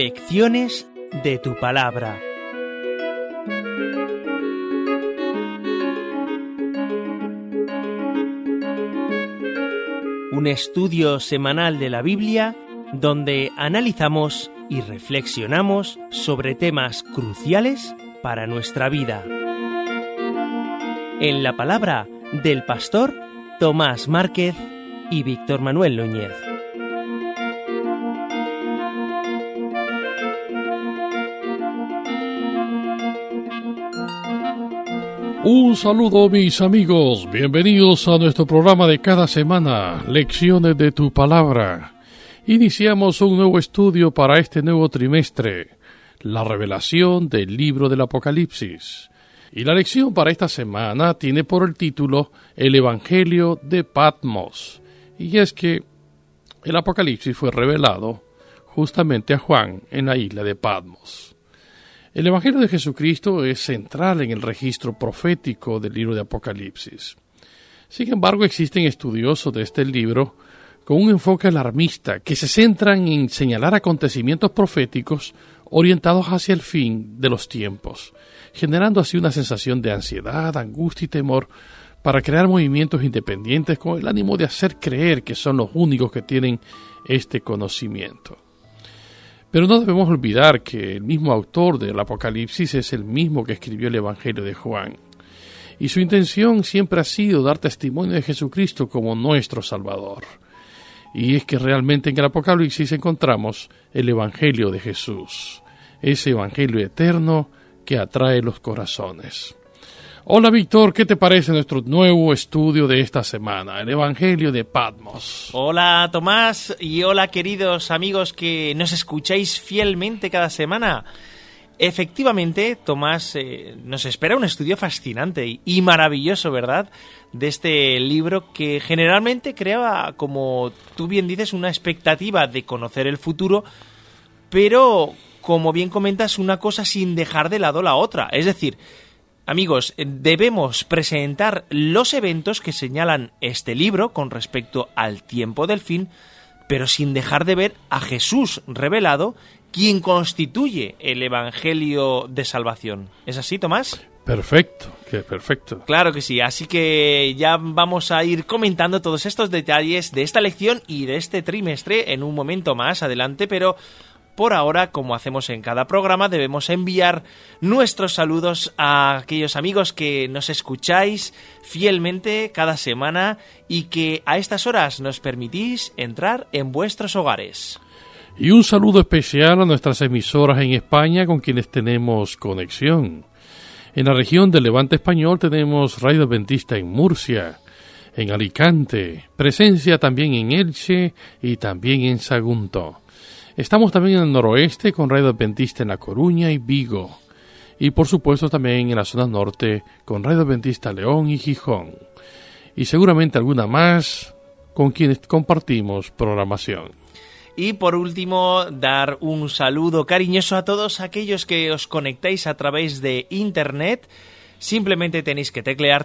Lecciones de tu palabra. Un estudio semanal de la Biblia donde analizamos y reflexionamos sobre temas cruciales para nuestra vida. En la palabra del pastor Tomás Márquez y Víctor Manuel Núñez. Un saludo, mis amigos, bienvenidos a nuestro programa de cada semana, Lecciones de tu Palabra. Iniciamos un nuevo estudio para este nuevo trimestre, la revelación del libro del Apocalipsis. Y la lección para esta semana tiene por el título El Evangelio de Patmos. Y es que el Apocalipsis fue revelado justamente a Juan en la isla de Patmos. El Evangelio de Jesucristo es central en el registro profético del libro de Apocalipsis. Sin embargo, existen estudiosos de este libro con un enfoque alarmista que se centran en señalar acontecimientos proféticos orientados hacia el fin de los tiempos, generando así una sensación de ansiedad, angustia y temor para crear movimientos independientes con el ánimo de hacer creer que son los únicos que tienen este conocimiento. Pero no debemos olvidar que el mismo autor del Apocalipsis es el mismo que escribió el Evangelio de Juan. Y su intención siempre ha sido dar testimonio de Jesucristo como nuestro Salvador. Y es que realmente en el Apocalipsis encontramos el Evangelio de Jesús, ese Evangelio eterno que atrae los corazones. Hola Víctor, ¿qué te parece nuestro nuevo estudio de esta semana, el Evangelio de Patmos? Hola Tomás y hola queridos amigos que nos escucháis fielmente cada semana. Efectivamente, Tomás, nos espera un estudio fascinante y maravilloso, ¿verdad?, de este libro que generalmente crea, como tú bien dices, una expectativa de conocer el futuro, pero, como bien comentas, una cosa sin dejar de lado la otra. Es decir, amigos, debemos presentar los eventos que señalan este libro con respecto al tiempo del fin, pero sin dejar de ver a Jesús revelado, quien constituye el Evangelio de Salvación. ¿Es así, Tomás? Perfecto, perfecto. Claro que sí, así que ya vamos a ir comentando todos estos detalles de esta lección y de este trimestre en un momento más adelante, pero por ahora, como hacemos en cada programa, debemos enviar nuestros saludos a aquellos amigos que nos escucháis fielmente cada semana y que a estas horas nos permitís entrar en vuestros hogares. Y un saludo especial a nuestras emisoras en España con quienes tenemos conexión. En la región del Levante Español tenemos Radio Adventista en Murcia, en Alicante, presencia también en Elche y también en Sagunto. Estamos también en el noroeste con Radio Adventista en La Coruña y Vigo. Y por supuesto también en la zona norte con Radio Adventista León y Gijón. Y seguramente alguna más con quienes compartimos programación. Y por último, dar un saludo cariñoso a todos aquellos que os conectáis a través de Internet. Simplemente tenéis que teclear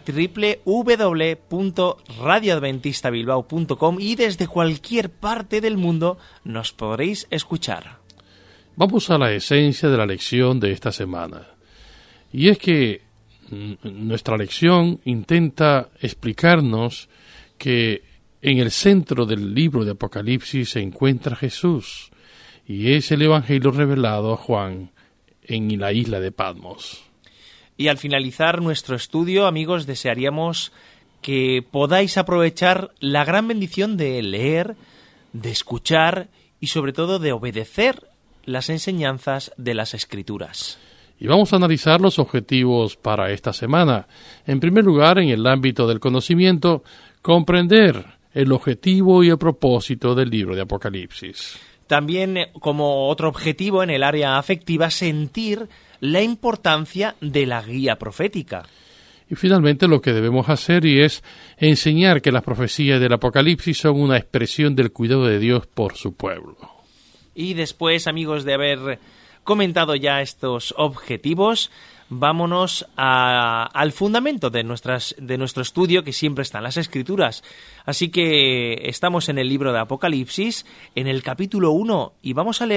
www.radioadventistabilbao.com y desde cualquier parte del mundo nos podréis escuchar. Vamos a la esencia de la lección de esta semana. Y es que nuestra lección intenta explicarnos que en el centro del libro de Apocalipsis se encuentra Jesús, y es el Evangelio revelado a Juan en la isla de Patmos. Y al finalizar nuestro estudio, amigos, desearíamos que podáis aprovechar la gran bendición de leer, de escuchar y sobre todo de obedecer las enseñanzas de las Escrituras. Y vamos a analizar los objetivos para esta semana. En primer lugar, en el ámbito del conocimiento, comprender el objetivo y el propósito del libro de Apocalipsis. También, como otro objetivo en el área afectiva, sentir la importancia de la guía profética. Y finalmente lo que debemos hacer es enseñar que las profecías del Apocalipsis son una expresión del cuidado de Dios por su pueblo. Y después, amigos, de haber comentado ya estos objetivos, vámonos al fundamento de nuestro estudio, que siempre están las Escrituras. Así que estamos en el libro de Apocalipsis, en el capítulo 1, y vamos a leer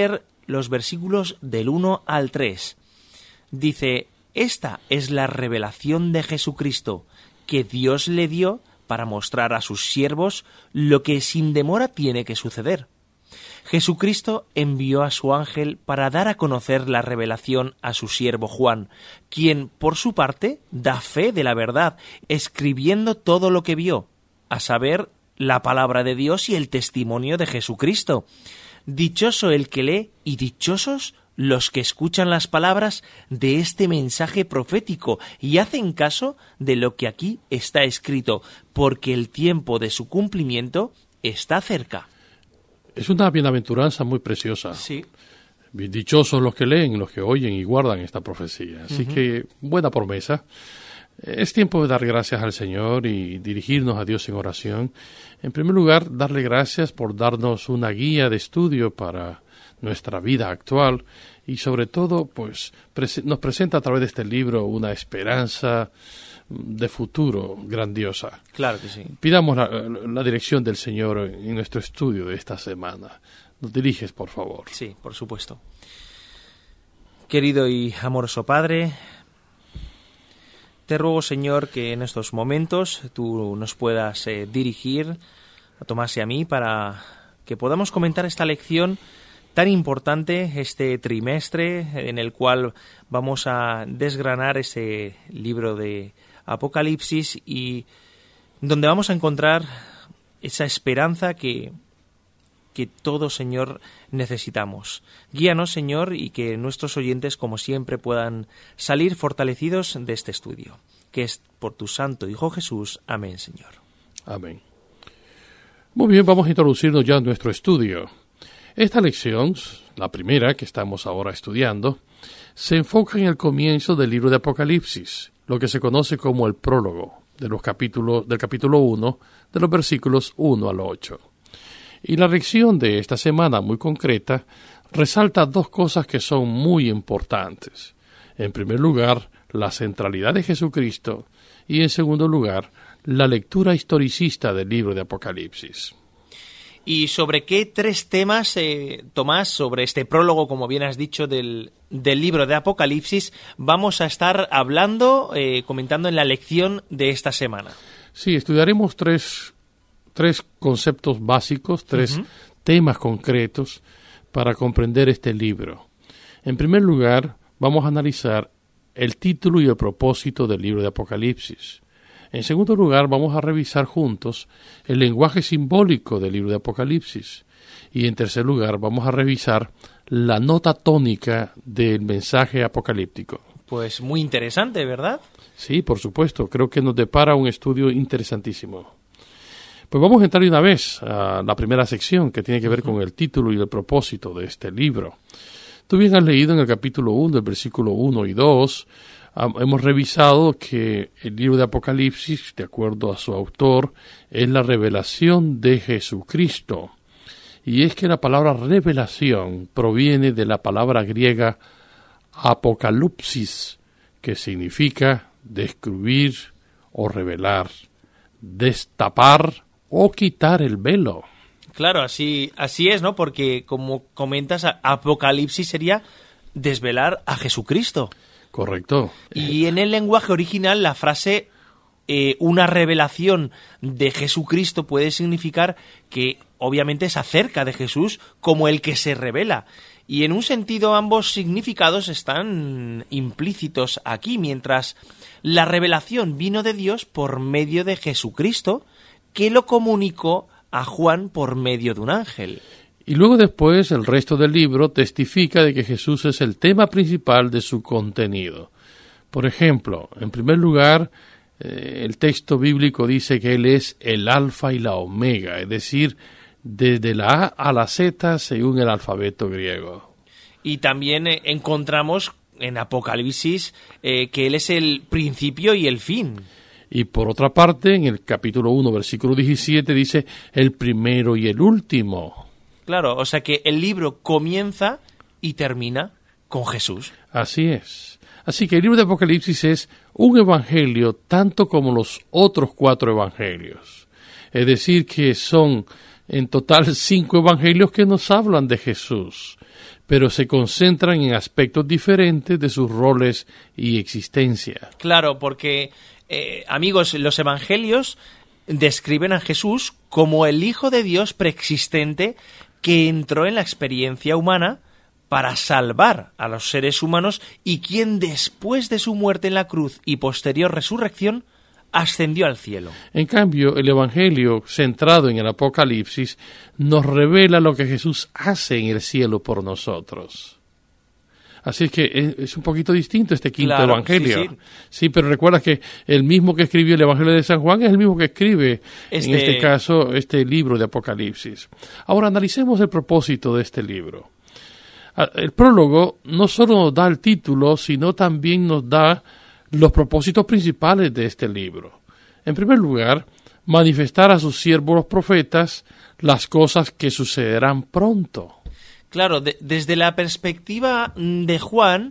los versículos del 1 al 3. Dice: esta es la revelación de Jesucristo, que Dios le dio para mostrar a sus siervos lo que sin demora tiene que suceder. Jesucristo envió a su ángel para dar a conocer la revelación a su siervo Juan, quien, por su parte, da fe de la verdad, escribiendo todo lo que vio, a saber, la palabra de Dios y el testimonio de Jesucristo. Dichoso el que lee y dichosos los que escuchan las palabras de este mensaje profético y hacen caso de lo que aquí está escrito, porque el tiempo de su cumplimiento está cerca. Es una bienaventuranza muy preciosa. Sí. Dichosos los que leen, los que oyen y guardan esta profecía. Así que, buena promesa. Es tiempo de dar gracias al Señor y dirigirnos a Dios en oración. En primer lugar, darle gracias por darnos una guía de estudio para nuestra vida actual y sobre todo, pues, nos presenta a través de este libro una esperanza de futuro grandiosa. Claro que sí. Pidamos la dirección del Señor en nuestro estudio de esta semana. Nos diriges, por favor. Sí, por supuesto. Querido y amoroso Padre, te ruego, Señor, que en estos momentos tú nos puedas dirigir a Tomás y a mí para que podamos comentar esta lección tan importante, este trimestre en el cual vamos a desgranar ese libro de Apocalipsis y donde vamos a encontrar esa esperanza que todos, Señor, necesitamos. Guíanos, Señor, y que nuestros oyentes, como siempre, puedan salir fortalecidos de este estudio, que es por tu Santo Hijo Jesús. Amén, Señor. Amén. Muy bien, vamos a introducirnos ya en nuestro estudio. Esta lección, la primera que estamos ahora estudiando, se enfoca en el comienzo del libro de Apocalipsis, lo que se conoce como el prólogo del capítulo 1, de los versículos 1 al 8. Y la lección de esta semana, muy concreta, resalta dos cosas que son muy importantes. En primer lugar, la centralidad de Jesucristo y, en segundo lugar, la lectura historicista del libro de Apocalipsis. ¿Y sobre qué tres temas, Tomás, sobre este prólogo, como bien has dicho, del libro de Apocalipsis, vamos a estar hablando, comentando en la lección de esta semana? Sí, estudiaremos tres conceptos básicos, tres temas concretos para comprender este libro. En primer lugar, vamos a analizar el título y el propósito del libro de Apocalipsis. En segundo lugar, vamos a revisar juntos el lenguaje simbólico del libro de Apocalipsis. Y en tercer lugar, vamos a revisar la nota tónica del mensaje apocalíptico. Pues muy interesante, ¿verdad? Sí, por supuesto. Creo que nos depara un estudio interesantísimo. Pues vamos a entrar de una vez a la primera sección que tiene que ver con el título y el propósito de este libro. Tú bien has leído en el capítulo 1, el versículo 1 y 2, hemos revisado que el libro de Apocalipsis, de acuerdo a su autor, es la revelación de Jesucristo. Y es que la palabra revelación proviene de la palabra griega apokalupsis, que significa descubrir o revelar, destapar o quitar el velo. Claro, así es, ¿no? Porque, como comentas, Apocalipsis sería desvelar a Jesucristo. Correcto. Y en el lenguaje original la frase una revelación de Jesucristo puede significar que obviamente es acerca de Jesús como el que se revela. Y en un sentido ambos significados están implícitos aquí, mientras la revelación vino de Dios por medio de Jesucristo, que lo comunicó a Juan por medio de un ángel. Y luego después el resto del libro testifica de que Jesús es el tema principal de su contenido. Por ejemplo, en primer lugar, el texto bíblico dice que Él es el alfa y la omega, es decir, desde la A a la Z según el alfabeto griego. Y también encontramos en Apocalipsis que Él es el principio y el fin. Y por otra parte, en el capítulo 1, versículo 17, dice el primero y el último. Claro, o sea que el libro comienza y termina con Jesús. Así es. Así que el libro de Apocalipsis es un evangelio tanto como los otros 4 evangelios. Es decir, que son en total 5 evangelios que nos hablan de Jesús. pero se concentran en aspectos diferentes de sus roles y existencia. Claro, porque, amigos, los evangelios describen a Jesús como el Hijo de Dios preexistente que entró en la experiencia humana para salvar a los seres humanos y quien después de su muerte en la cruz y posterior resurrección ascendió al cielo. En cambio, el Evangelio, centrado en el Apocalipsis, nos revela lo que Jesús hace en el cielo por nosotros. Así es que es un poquito distinto este quinto Evangelio. Sí, pero recuerda que el mismo que escribió el Evangelio de San Juan es el mismo que escribe, en este caso, este libro de Apocalipsis. Ahora, analicemos el propósito de este libro. El prólogo no solo nos da el título, sino también nos da los propósitos principales de este libro. En primer lugar, manifestar a sus siervos los profetas las cosas que sucederán pronto. Claro, desde la perspectiva de Juan,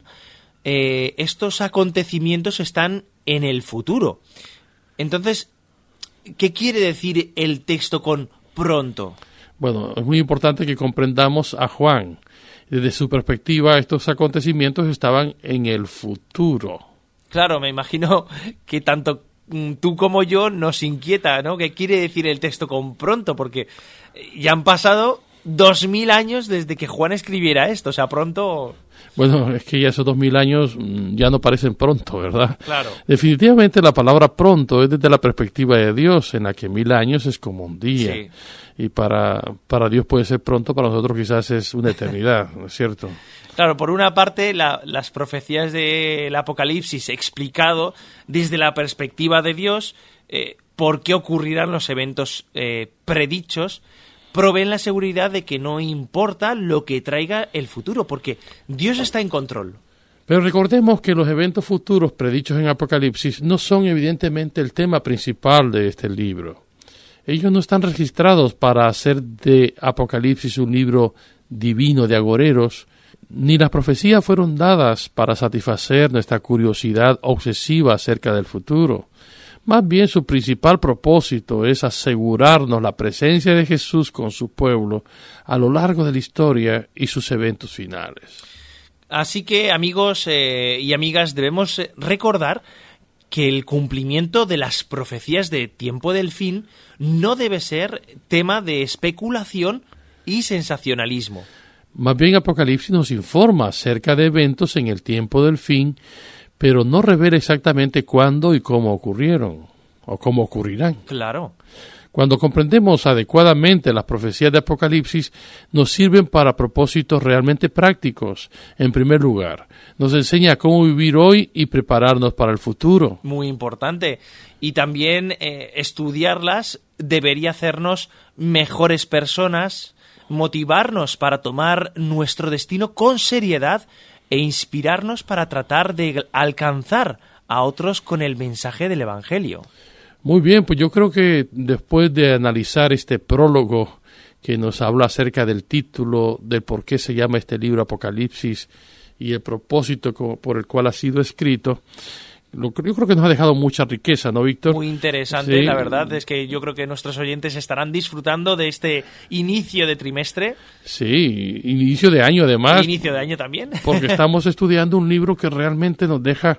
estos acontecimientos están en el futuro. Entonces, ¿qué quiere decir el texto con pronto? Bueno, es muy importante que comprendamos a Juan. Desde su perspectiva, estos acontecimientos estaban en el futuro. Claro, me imagino que tanto tú como yo nos inquieta, ¿no? ¿Qué quiere decir el texto con pronto? Porque ya han pasado 2000 años desde que Juan escribiera esto, o sea, pronto... Bueno, es que ya esos 2000 años ya no parecen pronto, ¿verdad? Claro. Definitivamente la palabra pronto es desde la perspectiva de Dios, en la que 1000 años es como un día. Sí. Y para Dios puede ser pronto, para nosotros quizás es una eternidad, ¿no es cierto? Claro, por una parte, las profecías del Apocalipsis explicado desde la perspectiva de Dios, por qué ocurrirán los eventos predichos, proveen la seguridad de que no importa lo que traiga el futuro, porque Dios está en control. Pero recordemos que los eventos futuros predichos en Apocalipsis no son evidentemente el tema principal de este libro. Ellos no están registrados para hacer de Apocalipsis un libro divino de agoreros, ni las profecías fueron dadas para satisfacer nuestra curiosidad obsesiva acerca del futuro. Más bien su principal propósito es asegurarnos la presencia de Jesús con su pueblo a lo largo de la historia y sus eventos finales. Así que, amigos y amigas, debemos recordar que el cumplimiento de las profecías de tiempo del fin no debe ser tema de especulación y sensacionalismo. Más bien Apocalipsis nos informa acerca de eventos en el tiempo del fin, pero no revela exactamente cuándo y cómo ocurrieron, o cómo ocurrirán. Claro. Cuando comprendemos adecuadamente las profecías de Apocalipsis, nos sirven para propósitos realmente prácticos. En primer lugar, nos enseña cómo vivir hoy y prepararnos para el futuro. Muy importante. Y también estudiarlas debería hacernos mejores personas, motivarnos para tomar nuestro destino con seriedad e inspirarnos para tratar de alcanzar a otros con el mensaje del Evangelio. Muy bien, pues yo creo que después de analizar este prólogo que nos habla acerca del título, del por qué se llama este libro Apocalipsis y el propósito por el cual ha sido escrito, yo creo que nos ha dejado mucha riqueza, ¿no, Víctor? Muy interesante, sí. La verdad es que yo creo que nuestros oyentes estarán disfrutando de este inicio de trimestre. Sí, inicio de año además. Inicio de año también. Porque estamos estudiando un libro que realmente nos deja,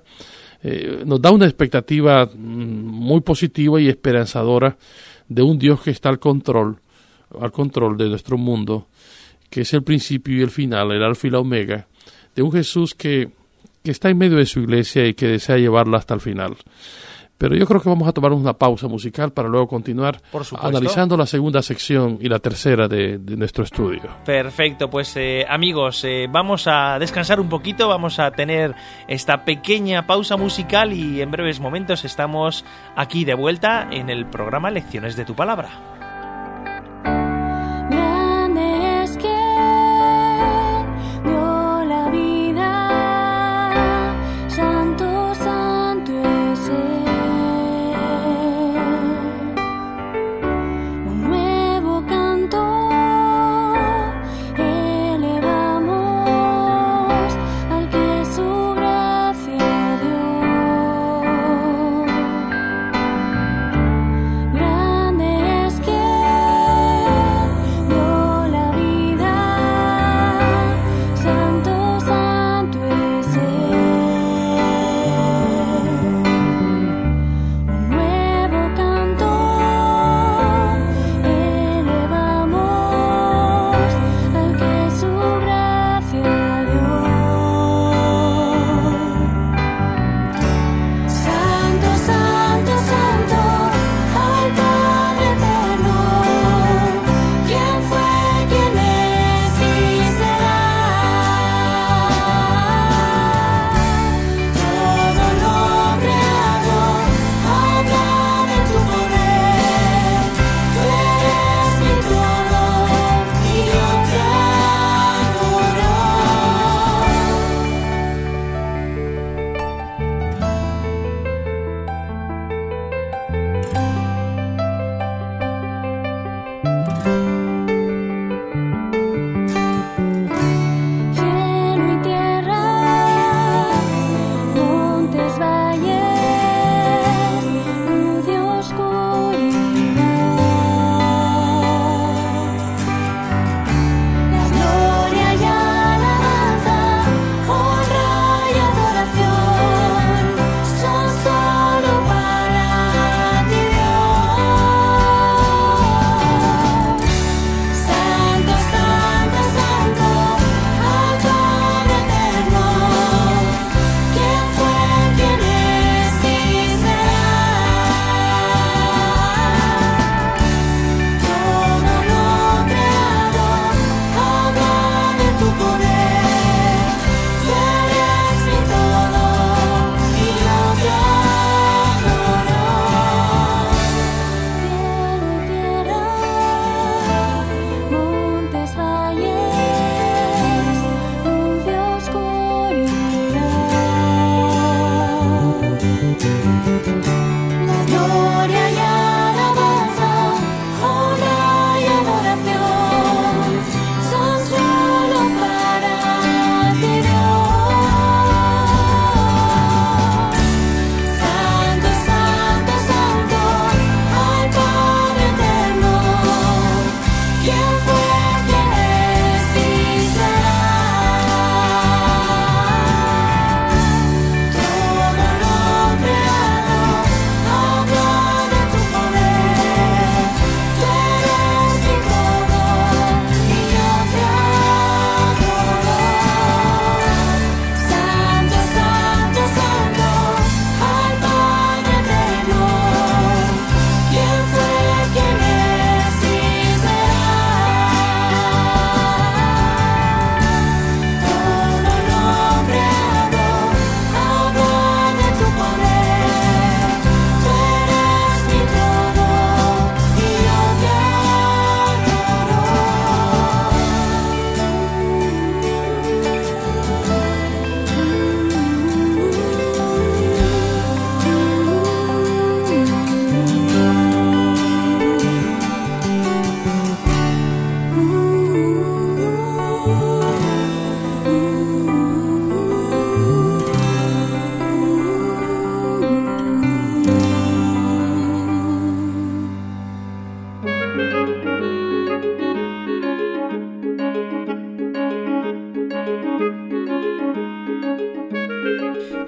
nos da una expectativa muy positiva y esperanzadora de un Dios que está al control de nuestro mundo, que es el principio y el final, el alfa y la omega, de un Jesús que está en medio de su iglesia y que desea llevarla hasta el final. Pero yo creo que vamos a tomar una pausa musical para luego continuar analizando la segunda sección y la tercera de nuestro estudio. Perfecto, pues amigos, vamos a descansar un poquito, vamos a tener esta pequeña pausa musical y en breves momentos estamos aquí de vuelta en el programa Lecciones de tu Palabra. Grande es que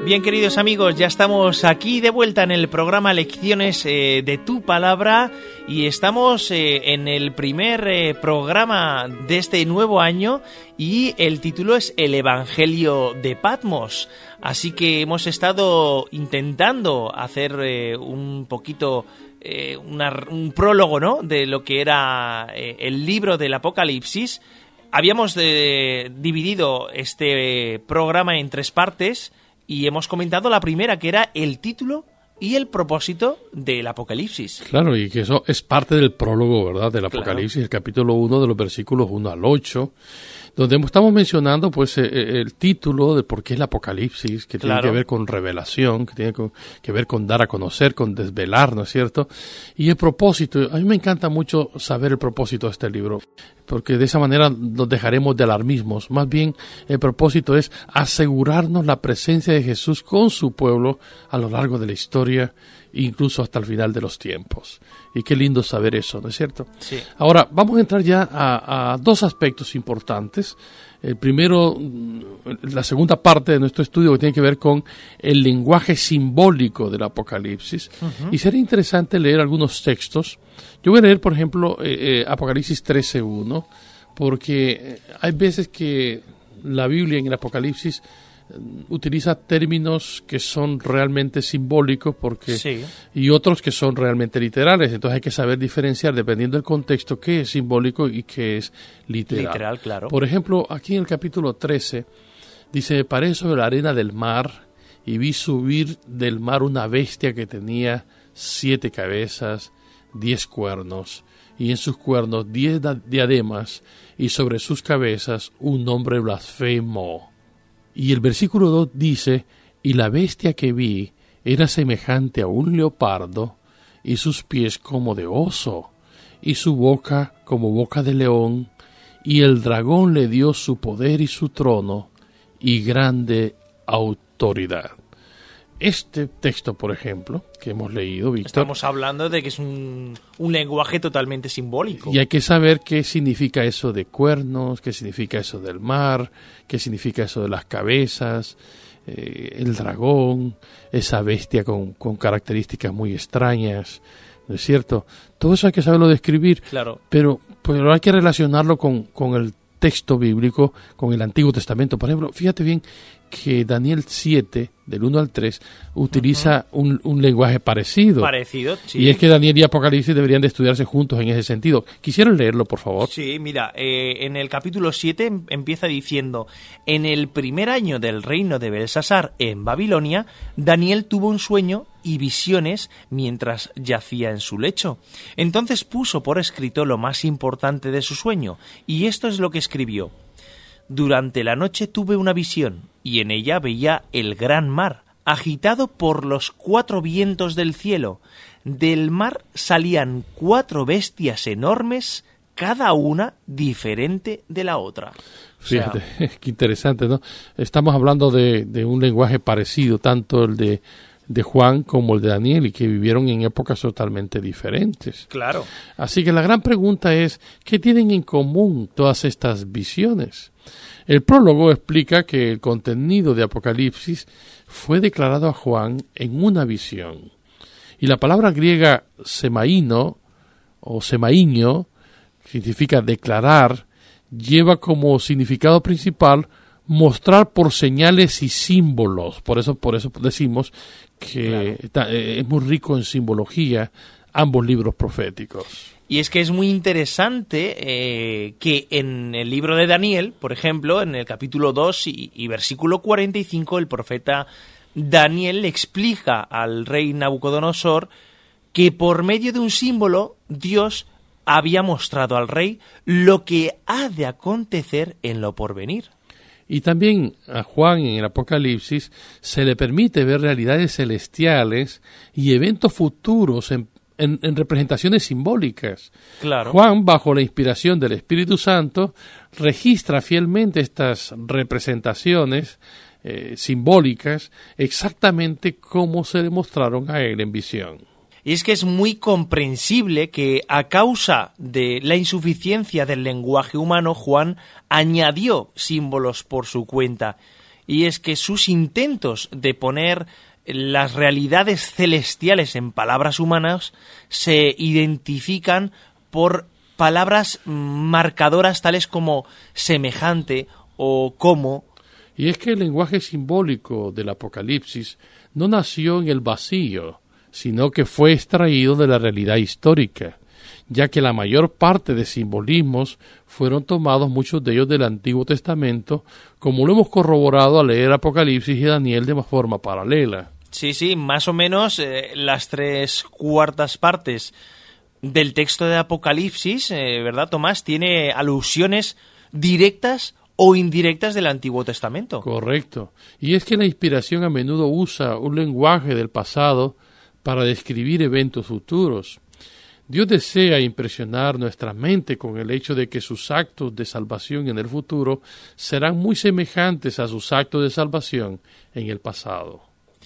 Bien, queridos amigos, ya estamos aquí de vuelta en el programa Lecciones de tu Palabra y estamos en el primer programa de este nuevo año y el título es El Evangelio de Patmos. Así que hemos estado intentando hacer un poquito un prólogo, ¿no?, de lo que era el libro del Apocalipsis. Habíamos dividido este programa en 3 partes. Y hemos comentado la primera, que era el título y el propósito del Apocalipsis. Claro, y que eso es parte del prólogo, ¿verdad?, del Apocalipsis, claro. El capítulo 1 de los versículos 1 al 8, donde estamos mencionando pues el título de por qué el Apocalipsis, que tiene que ver con revelación, que tiene que ver con dar a conocer, con desvelar, ¿no es cierto? Y el propósito, a mí me encanta mucho saber el propósito de este libro, porque de esa manera nos dejaremos de alarmismos. Más bien, el propósito es asegurarnos la presencia de Jesús con su pueblo a lo largo de la historia, incluso hasta el final de los tiempos. Y qué lindo saber eso, ¿no es cierto? Sí. Ahora, vamos a entrar ya a 2 aspectos importantes. El primero, la segunda parte de nuestro estudio, que tiene que ver con el lenguaje simbólico del Apocalipsis. Uh-huh. Y sería interesante leer algunos textos. Yo voy a leer, por ejemplo, Apocalipsis 13:1, porque hay veces que la Biblia en el Apocalipsis utiliza términos que son realmente simbólicos sí, y otros que son realmente literales. Entonces hay que saber diferenciar, dependiendo del contexto, qué es simbólico y qué es literal. Literal, claro. Por ejemplo, aquí en el capítulo 13 dice: me paré sobre la arena del mar y vi subir del mar una bestia que tenía 7 cabezas, 10 cuernos, y en sus cuernos 10 diademas, y sobre sus cabezas un nombre blasfemo. Y el versículo 2 dice: y la bestia que vi era semejante a un leopardo, y sus pies como de oso, y su boca como boca de león, y el dragón le dio su poder y su trono, y grande autoridad. Este texto, por ejemplo, que hemos leído, Víctor... Estamos hablando de que es un lenguaje totalmente simbólico. Y hay que saber qué significa eso de cuernos, qué significa eso del mar, qué significa eso de las cabezas, el dragón, esa bestia con características muy extrañas, ¿no es cierto? Todo eso hay que saberlo describir, claro. Pero hay que relacionarlo con el texto bíblico, con el Antiguo Testamento. Por ejemplo, fíjate bien que Daniel 7, del 1 al 3, utiliza un lenguaje parecido. Parecido, sí. Y es que Daniel y Apocalipsis deberían de estudiarse juntos en ese sentido. ¿Quisieran leerlo, por favor? Sí, mira, en el capítulo 7 empieza diciendo: en el primer año del reino de Belsasar en Babilonia, Daniel tuvo un sueño y visiones mientras yacía en su lecho. Entonces puso por escrito lo más importante de su sueño, y esto es lo que escribió: durante la noche tuve una visión, y en ella veía el gran mar, agitado por los 4 vientos del cielo. Del mar salían 4 bestias enormes, cada una diferente de la otra. Fíjate, qué interesante, ¿no? Estamos hablando de un lenguaje parecido, tanto el de Juan como el de Daniel, y que vivieron en épocas totalmente diferentes. Claro. Así que la gran pregunta es, ¿qué tienen en común todas estas visiones? El prólogo explica que el contenido de Apocalipsis fue declarado a Juan en una visión. Y la palabra griega semaíno o semaíño, significa declarar, lleva como significado principal mostrar por señales y símbolos. Por eso decimos que es muy rico en simbología ambos libros proféticos. Y es que es muy interesante que en el libro de Daniel, por ejemplo, en el capítulo 2 y versículo 45, el profeta Daniel le explica al rey Nabucodonosor que por medio de un símbolo Dios había mostrado al rey lo que ha de acontecer en lo porvenir. Y también a Juan en el Apocalipsis se le permite ver realidades celestiales y eventos futuros en representaciones simbólicas. Claro. Juan, bajo la inspiración del Espíritu Santo, registra fielmente estas representaciones simbólicas exactamente como se demostraron a él en visión. Y es que es muy comprensible que, a causa de la insuficiencia del lenguaje humano, Juan añadió símbolos por su cuenta. y es que sus intentos de poner las realidades celestiales en palabras humanas se identifican por palabras marcadoras tales como semejante o como. Y es que el lenguaje simbólico del Apocalipsis no nació en el vacío, sino que fue extraído de la realidad histórica, ya que la mayor parte de simbolismos fueron tomados, muchos de ellos del Antiguo Testamento, como lo hemos corroborado al leer Apocalipsis y Daniel de forma paralela. Sí, más o menos las 3/4 partes del texto de Apocalipsis, ¿verdad, Tomás? Tiene alusiones directas o indirectas del Antiguo Testamento. Correcto. Y es que la inspiración a menudo usa un lenguaje del pasado para describir eventos futuros. Dios desea impresionar nuestra mente con el hecho de que sus actos de salvación en el futuro serán muy semejantes a sus actos de salvación en el pasado.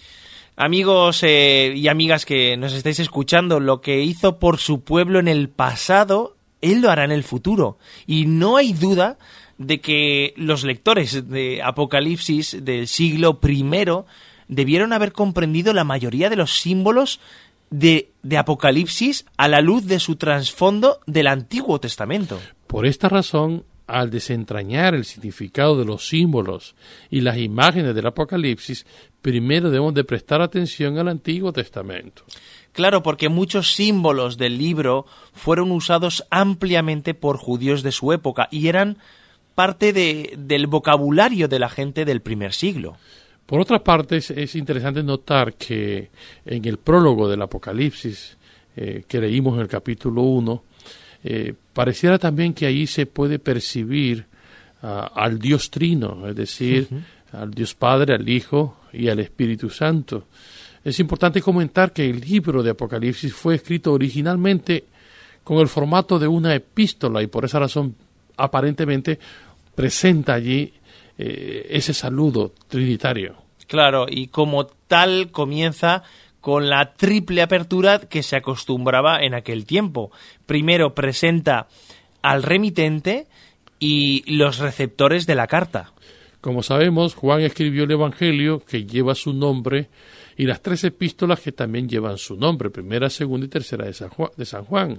Amigos y amigas que nos estáis escuchando, lo que hizo por su pueblo en el pasado, Él lo hará en el futuro. Y no hay duda de que los lectores de Apocalipsis del siglo I debieron haber comprendido la mayoría de los símbolos de Apocalipsis a la luz de su trasfondo del Antiguo Testamento. Por esta razón, al desentrañar el significado de los símbolos y las imágenes del Apocalipsis, primero debemos de prestar atención al Antiguo Testamento. Claro, porque muchos símbolos del libro fueron usados ampliamente por judíos de su época y eran parte del vocabulario de la gente del primer siglo. Por otra parte, es interesante notar que en el prólogo del Apocalipsis, que leímos en el capítulo 1, pareciera también que ahí se puede percibir al Dios Trino, es decir, al Dios Padre, al Hijo y al Espíritu Santo. Es importante comentar que el libro de Apocalipsis fue escrito originalmente con el formato de una epístola y por esa razón aparentemente presenta allí ese saludo trinitario. Claro, y como tal comienza con la triple apertura que se acostumbraba en aquel tiempo. Primero presenta al remitente y los receptores de la carta. Como sabemos, Juan escribió el Evangelio que lleva su nombre y las 3 epístolas que también llevan su nombre, primera, segunda y tercera de San Juan.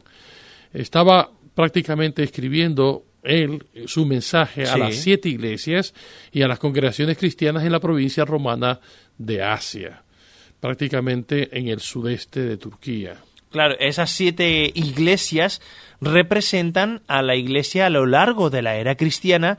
Estaba prácticamente escribiendo él su mensaje a las 7 iglesias y a las congregaciones cristianas en la provincia romana de Asia, prácticamente en el sudeste de Turquía. Claro, esas 7 iglesias representan a la iglesia a lo largo de la era cristiana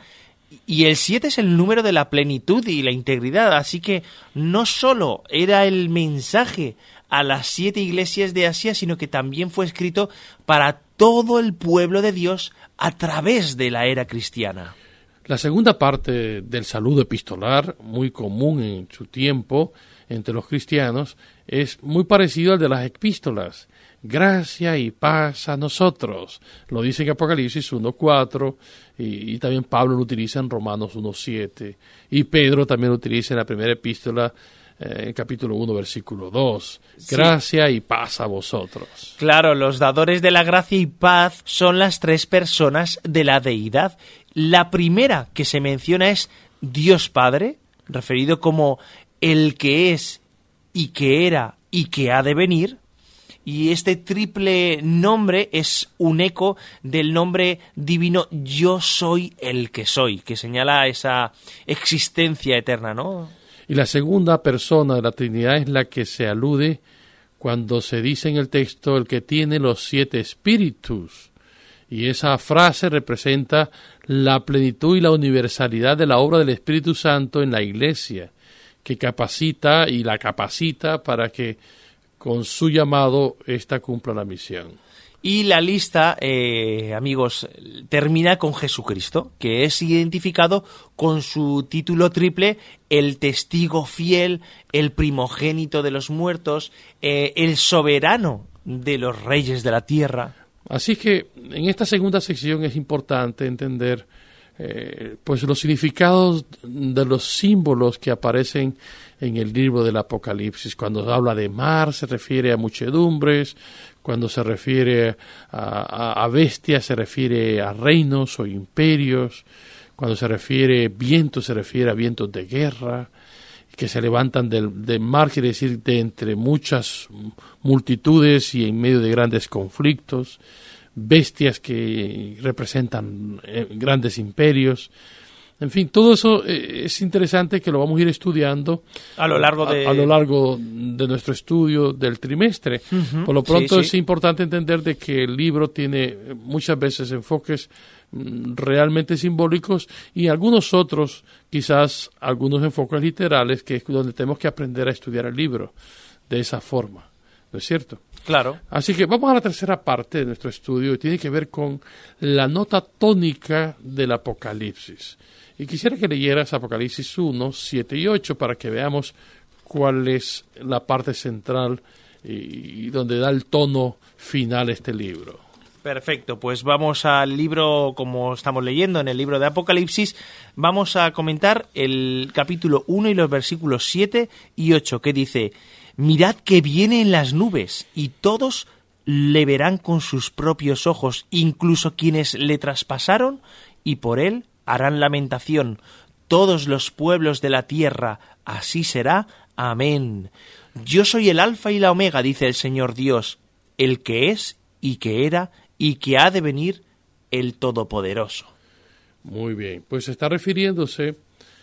y el 7 es el número de la plenitud y la integridad, así que no solo era el mensaje a las 7 iglesias de Asia, sino que también fue escrito para todo el pueblo de Dios a través de la era cristiana. La segunda parte del saludo epistolar, muy común en su tiempo entre los cristianos, es muy parecido al de las epístolas. Gracia y paz a nosotros. Lo dice en Apocalipsis 1:4 y también Pablo lo utiliza en Romanos 1:7 y Pedro también lo utiliza en la primera epístola en capítulo 1, versículo 2. Gracia y paz a vosotros. Claro, los dadores de la gracia y paz son las 3 personas de la deidad. La primera que se menciona es Dios Padre, referido como el que es y que era y que ha de venir. Y este triple nombre es un eco del nombre divino Yo soy el que soy, que señala esa existencia eterna, ¿no? Y la segunda persona de la Trinidad es la que se alude cuando se dice en el texto el que tiene los 7 espíritus. Y esa frase representa la plenitud y la universalidad de la obra del Espíritu Santo en la Iglesia, que capacita y la capacita para que con su llamado ésta cumpla la misión. Y la lista, amigos, termina con Jesucristo, que es identificado con su título triple, el testigo fiel, el primogénito de los muertos, el soberano de los reyes de la tierra. Así que en esta segunda sección es importante entender pues los significados de los símbolos que aparecen en el libro del Apocalipsis. Cuando habla de mar se refiere a muchedumbres, cuando se refiere a bestias se refiere a reinos o imperios, Cuando se refiere viento, se refiere a vientos de guerra, que se levantan del mar, quiere decir de entre muchas multitudes y en medio de grandes conflictos, bestias que representan grandes imperios. En fin, todo eso es interesante, que lo vamos a ir estudiando a lo largo de nuestro estudio del trimestre. Uh-huh. Por lo pronto es importante entender de que el libro tiene muchas veces enfoques realmente simbólicos y algunos otros, quizás algunos enfoques literales, que es donde tenemos que aprender a estudiar el libro de esa forma. ¿No es cierto? Claro. Así que vamos a la tercera parte de nuestro estudio, y tiene que ver con la nota tónica del Apocalipsis. Y quisiera que leyeras Apocalipsis 1, 7 y 8 para que veamos cuál es la parte central y donde da el tono final este libro. Perfecto, pues vamos al libro, como estamos leyendo en el libro de Apocalipsis, vamos a comentar el capítulo 1 y los versículos 7 y 8, que dice: mirad que viene en las nubes, y todos le verán con sus propios ojos, incluso quienes le traspasaron, y por él harán lamentación. Todos los pueblos de la tierra, así será. Amén. Yo soy el Alfa y la Omega, dice el Señor Dios, el que es y que era y que ha de venir, el Todopoderoso. Muy bien, pues está refiriéndose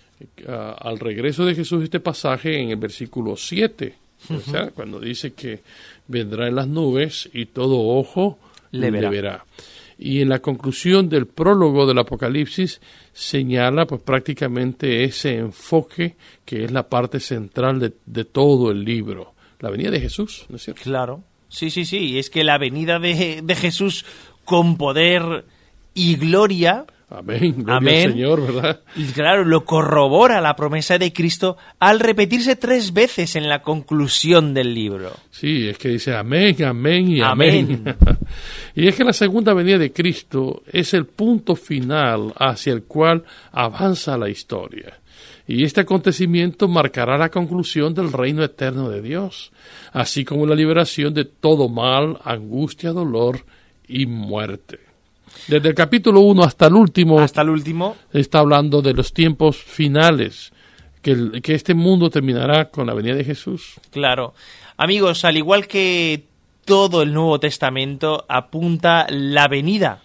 al regreso de Jesús, este pasaje en el versículo 7, o sea, cuando dice que vendrá en las nubes y todo ojo le verá. Y en la conclusión del prólogo del Apocalipsis señala pues prácticamente ese enfoque que es la parte central de todo el libro, la venida de Jesús, ¿no es cierto? Claro, sí, y es que la venida de Jesús con poder y gloria... Amén, gloria al Señor, ¿verdad? Y claro, lo corrobora la promesa de Cristo al repetirse 3 veces en la conclusión del libro. Sí, es que dice amén, amén y amén. Y es que la segunda venida de Cristo es el punto final hacia el cual avanza la historia. Y este acontecimiento marcará la conclusión del reino eterno de Dios, así como la liberación de todo mal, angustia, dolor y muerte. Desde el capítulo 1 hasta el último, está hablando de los tiempos finales, que este mundo terminará con la venida de Jesús. Claro. Amigos, al igual que todo el Nuevo Testamento apunta la venida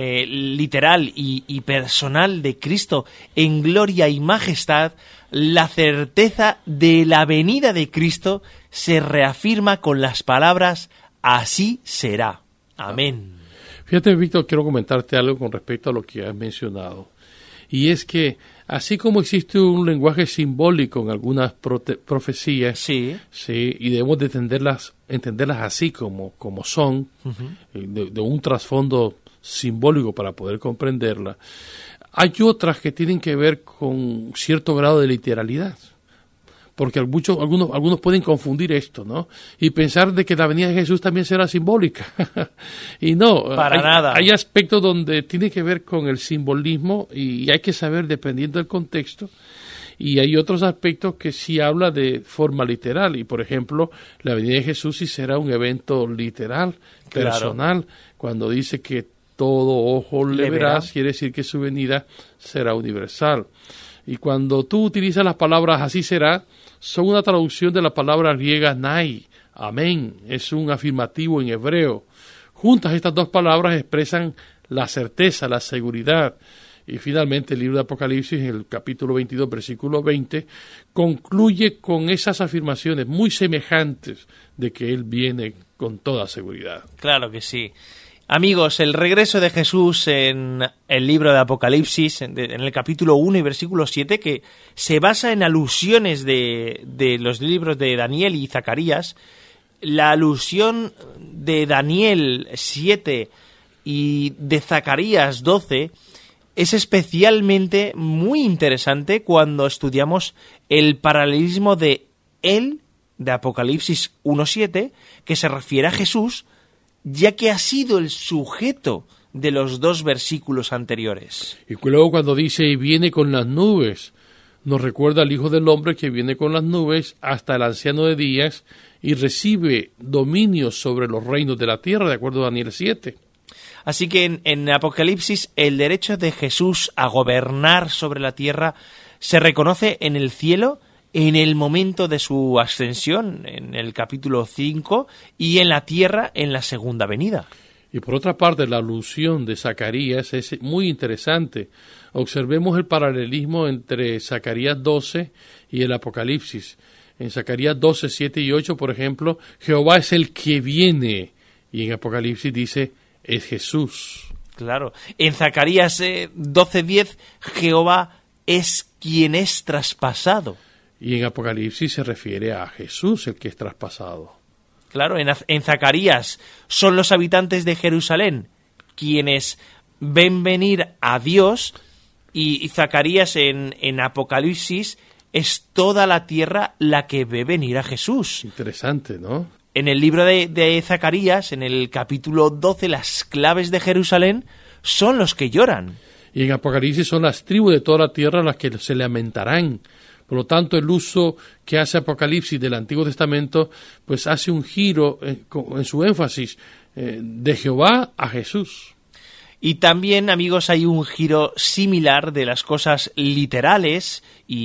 literal y personal de Cristo en gloria y majestad, la certeza de la venida de Cristo se reafirma con las palabras así será. Amén. Fíjate, Víctor, quiero comentarte algo con respecto a lo que has mencionado. Y es que, así como existe un lenguaje simbólico en algunas profecías, sí, y debemos de entenderlas así como son, de un trasfondo simbólico para poder comprenderla, hay otras que tienen que ver con cierto grado de literalidad. Porque algunos pueden confundir esto, ¿no? Y pensar de que la venida de Jesús también será simbólica. Y no, para nada. Hay aspectos donde tiene que ver con el simbolismo y hay que saber dependiendo del contexto. Y hay otros aspectos que sí habla de forma literal. Y, por ejemplo, la venida de Jesús sí será un evento literal, personal. Claro. Cuando dice que todo ojo le verá, quiere decir que su venida será universal. Y cuando tú utilizas las palabras así será, son una traducción de la palabra griega nai, amén, es un afirmativo en hebreo. Juntas estas dos palabras expresan la certeza, la seguridad. Y finalmente el libro de Apocalipsis, en el capítulo 22, versículo 20, concluye con esas afirmaciones muy semejantes de que Él viene con toda seguridad. Claro que sí. Amigos, el regreso de Jesús en el libro de Apocalipsis, en el capítulo 1 y versículo 7, que se basa en alusiones de los libros de Daniel y Zacarías. La alusión de Daniel 7 y de Zacarías 12 es especialmente muy interesante cuando estudiamos el paralelismo de él, de Apocalipsis 1.7, que se refiere a Jesús, ya que ha sido el sujeto de los 2 versículos anteriores. Y luego cuando dice, y viene con las nubes, nos recuerda al Hijo del Hombre que viene con las nubes hasta el anciano de días y recibe dominio sobre los reinos de la tierra, de acuerdo a Daniel 7. Así que en Apocalipsis el derecho de Jesús a gobernar sobre la tierra se reconoce en el cielo en el momento de su ascensión, en el capítulo 5, y en la tierra en la segunda venida. Y por otra parte, la alusión de Zacarías es muy interesante. Observemos el paralelismo entre Zacarías 12 y el Apocalipsis. En Zacarías 12, 7 y 8, por ejemplo, Jehová es el que viene. Y en Apocalipsis dice, es Jesús. Claro. En Zacarías 12, 10, Jehová es quien es traspasado. Y en Apocalipsis se refiere a Jesús, el que es traspasado. Claro, en Zacarías son los habitantes de Jerusalén quienes ven venir a Dios, y Zacarías en Apocalipsis es toda la tierra la que ve venir a Jesús. Interesante, ¿no? En el libro de Zacarías, en el capítulo 12, las claves de Jerusalén son los que lloran. Y en Apocalipsis son las tribus de toda la tierra las que se lamentarán. Por lo tanto, el uso que hace Apocalipsis del Antiguo Testamento, pues hace un giro en su énfasis de Jehová a Jesús. Y también, amigos, hay un giro similar de las cosas literales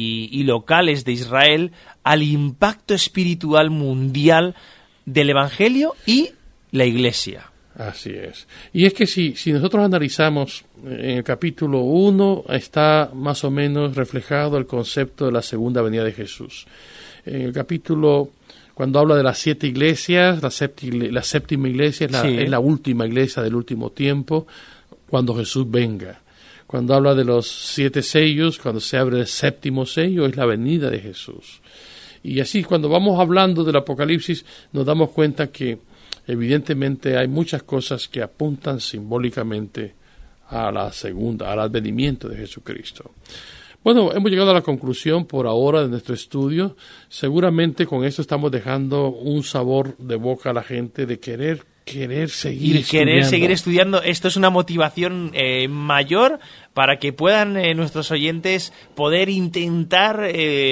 y locales de Israel al impacto espiritual mundial del Evangelio y la Iglesia. Así es. Y es que si nosotros analizamos en el capítulo 1, está más o menos reflejado el concepto de la segunda venida de Jesús. En el capítulo, cuando habla de las 7 iglesias, la séptima iglesia es la última iglesia del último tiempo, cuando Jesús venga. Cuando habla de los 7 sellos, cuando se abre el séptimo sello, es la venida de Jesús. Y así, cuando vamos hablando del Apocalipsis, nos damos cuenta que evidentemente hay muchas cosas que apuntan simbólicamente al advenimiento de Jesucristo. Bueno, hemos llegado a la conclusión por ahora de nuestro estudio. Seguramente con esto estamos dejando un sabor de boca a la gente de querer seguir estudiando. Querer seguir estudiando. Esto es una motivación mayor para que puedan nuestros oyentes poder intentar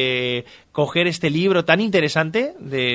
coger este libro tan interesante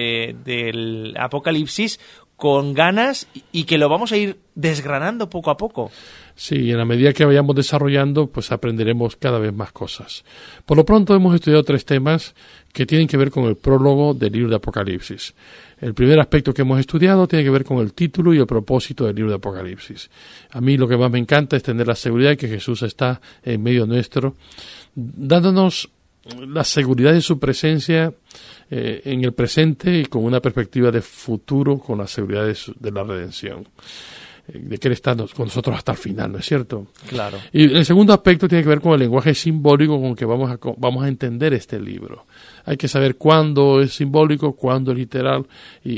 del Apocalipsis con ganas, y que lo vamos a ir desgranando poco a poco. Sí, y en la medida que vayamos desarrollando, pues aprenderemos cada vez más cosas. Por lo pronto hemos estudiado 3 temas que tienen que ver con el prólogo del libro de Apocalipsis. El primer aspecto que hemos estudiado tiene que ver con el título y el propósito del libro de Apocalipsis. A mí lo que más me encanta es tener la seguridad de que Jesús está en medio nuestro, dándonos la seguridad de su presencia en el presente y con una perspectiva de futuro, con la seguridad de la redención, de que Él está con nosotros hasta el final, ¿no es cierto? Claro. Y el segundo aspecto tiene que ver con el lenguaje simbólico con que vamos a entender este libro. Hay que saber cuándo es simbólico, cuándo es literal,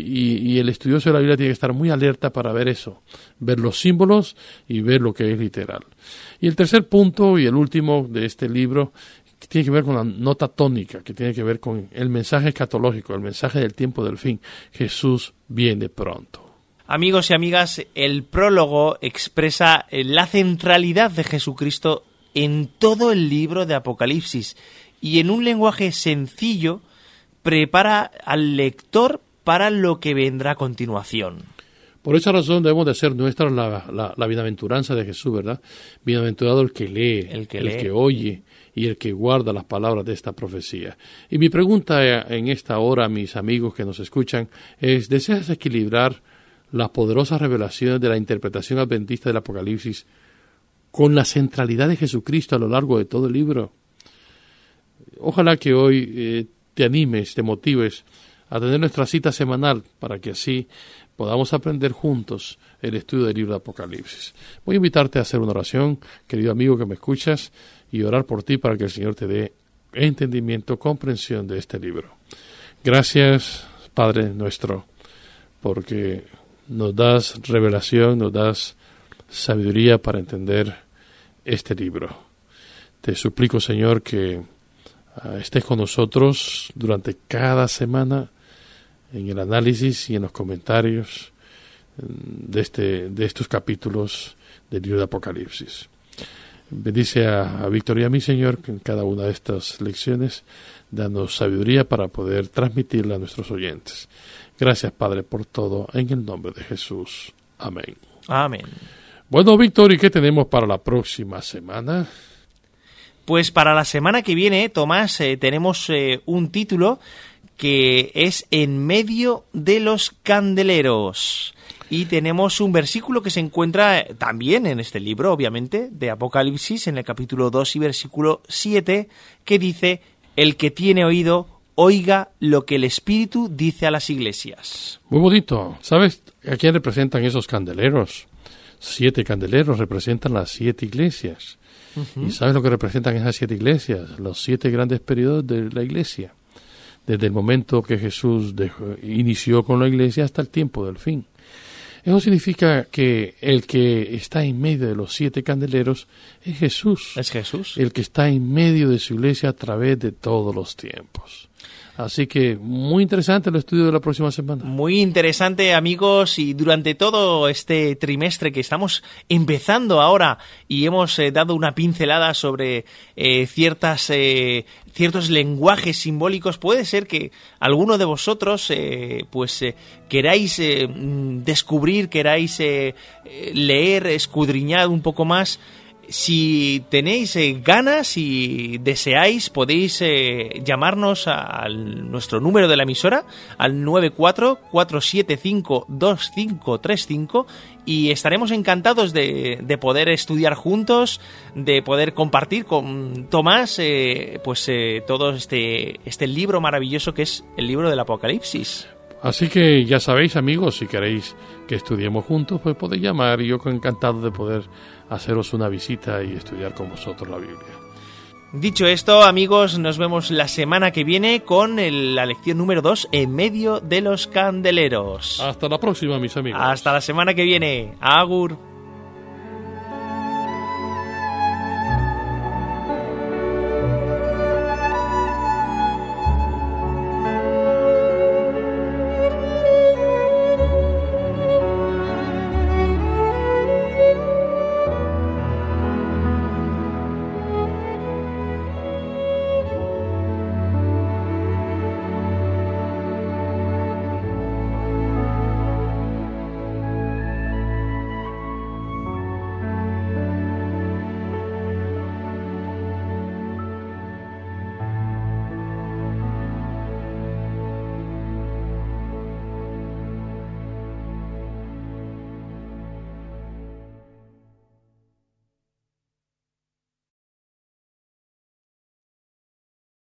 y el estudioso de la Biblia tiene que estar muy alerta para ver eso, ver los símbolos y ver lo que es literal. Y el tercer punto y el último de este libro tiene que ver con la nota tónica, que tiene que ver con el mensaje escatológico, el mensaje del tiempo del fin. Jesús viene pronto. Amigos y amigas, el prólogo expresa la centralidad de Jesucristo en todo el libro de Apocalipsis, y en un lenguaje sencillo prepara al lector para lo que vendrá a continuación. Por esa razón debemos de hacer nuestra la bienaventuranza de Jesús, ¿verdad? Bienaventurado el que lee, el que oye y el que guarda las palabras de esta profecía. Y mi pregunta en esta hora, mis amigos que nos escuchan, es: ¿deseas equilibrar las poderosas revelaciones de la interpretación adventista del Apocalipsis con la centralidad de Jesucristo a lo largo de todo el libro? Ojalá que hoy te animes, te motives a tener nuestra cita semanal para que así podamos aprender juntos el estudio del libro de Apocalipsis. Voy a invitarte a hacer una oración, querido amigo que me escuchas, y orar por ti para que el Señor te dé entendimiento, comprensión de este libro. Gracias, Padre nuestro, porque nos das revelación, nos das sabiduría para entender este libro. Te suplico, Señor, que estés con nosotros durante cada semana en el análisis y en los comentarios de estos capítulos del libro de Apocalipsis. Bendice a Víctor y a mí, Señor, en cada una de estas lecciones. Danos sabiduría para poder transmitirla a nuestros oyentes. Gracias, Padre, por todo, en el nombre de Jesús. Amén. Amén. Bueno, Víctor, ¿y qué tenemos para la próxima semana? Pues para la semana que viene, Tomás, tenemos un título que es En medio de los candeleros. Y tenemos un versículo que se encuentra también en este libro, obviamente, de Apocalipsis, en el capítulo 2 y versículo 7, que dice: el que tiene oído, oiga lo que el Espíritu dice a las iglesias. Muy bonito. ¿Sabes a quién representan esos candeleros? 7 candeleros representan las 7 iglesias. ¿Y sabes lo que representan esas 7 iglesias? Los 7 grandes periodos de la iglesia. Desde el momento que Jesús inició con la iglesia hasta el tiempo del fin. Eso significa que el que está en medio de los 7 candeleros es Jesús. Es Jesús. El que está en medio de su iglesia a través de todos los tiempos. Así que muy interesante el estudio de la próxima semana. Muy interesante, amigos, y durante todo este trimestre que estamos empezando ahora y hemos dado una pincelada sobre ciertos lenguajes simbólicos, puede ser que alguno de vosotros queráis descubrir, queráis leer, escudriñar un poco más. Si tenéis ganas y deseáis, podéis llamarnos a nuestro número de la emisora, al 94-475-2535, y estaremos encantados de poder estudiar juntos, de poder compartir con Tomás todo este libro maravilloso que es el libro del Apocalipsis. Así que ya sabéis, amigos, si queréis que estudiemos juntos, pues podéis llamar y yo encantado de poder haceros una visita y estudiar con vosotros la Biblia. Dicho esto, amigos, nos vemos la semana que viene con la lección número 2, En medio de los candeleros. Hasta la próxima, mis amigos. Hasta la semana que viene. Agur.